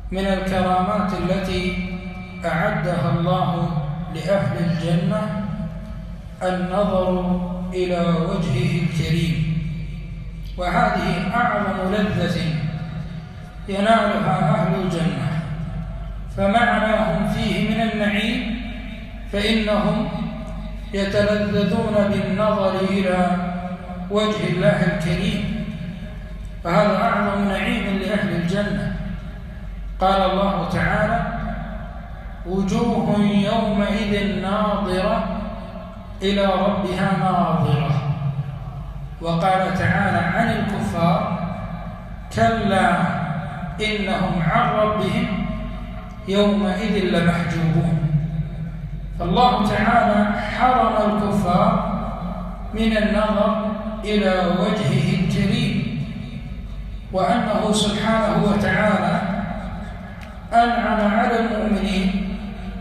من الكرامات التي أعدها الله لأهل الجنة النظر إلى وجهه الكريم، وهذه أعظم لذة ينالها أهل الجنة. فمعناهم فيه من النعيم فإنهم يتلذذون بالنظر إلى وجه الله الكريم، فهذا أعظم نعيم لأهل الجنة. قال الله تعالى: وجوه يومئذ ناظرة إلى ربها ناظرة. وقال تعالى عن الكفار: كلا إنهم عن ربهم يومئذ لمحجوبون. فالله تعالى حرم الكفار من النظر إلى وجهه الكريم، وأنه سبحانه وتعالى أنعم على المؤمنين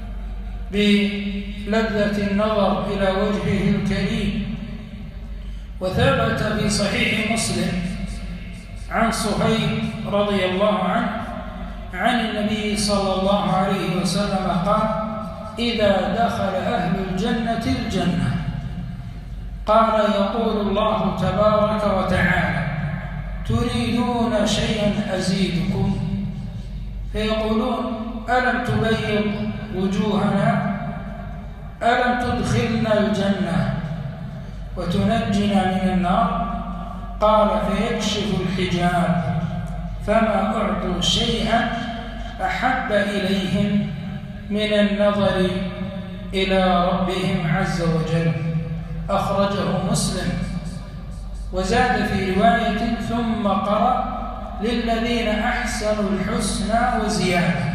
بلذة النظر إلى وجهه الكريم. وثبت في صحيح مسلم عن صهيب رضي الله عنه عن النبي صلى الله عليه وسلم قال: إذا دخل أهل الجنة الجنة قال يقول الله تبارك وتعالى: تريدون شيئا أزيدكم؟ فيقولون: ألم تبيض وجوهنا؟ ألم تدخلنا الجنة وتنجنا من النار؟ قال: فيكشف الحجاب فما أعطوا شيئا أحب إليهم من النظر إلى ربهم عز وجل. أخرجه مسلم. وزاد في رواية: ثم قرأ: للذين أحسنوا الحسنى وزيادة.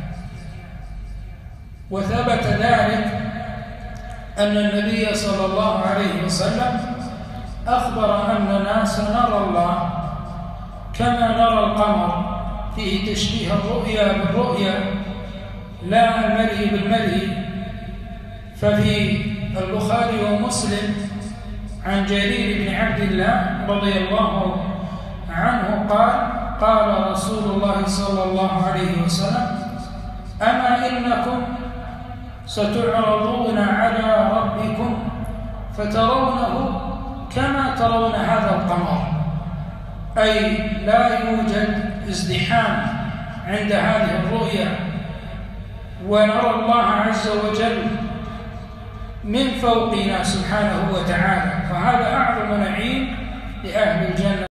وثبت ذلك أن النبي صلى الله عليه وسلم أخبر أن ناسا نرى الله كما نرى القمر، فيه تشبيه الرؤيا بالرؤيا لا المرء بالمرء. ففي البخاري ومسلم عن جرير بن عبد الله رضي الله عنه قال: قال رسول الله صلى الله عليه وسلم: أما إنكم ستعرضون على ربكم فترونه كما ترون هذا القمر، أي لا يوجد ازدحام عند هذه الرؤيا، ونرى الله عز وجل من فوقنا سبحانه وتعالى. فهذا أعظم نعيم لأهل الجنة.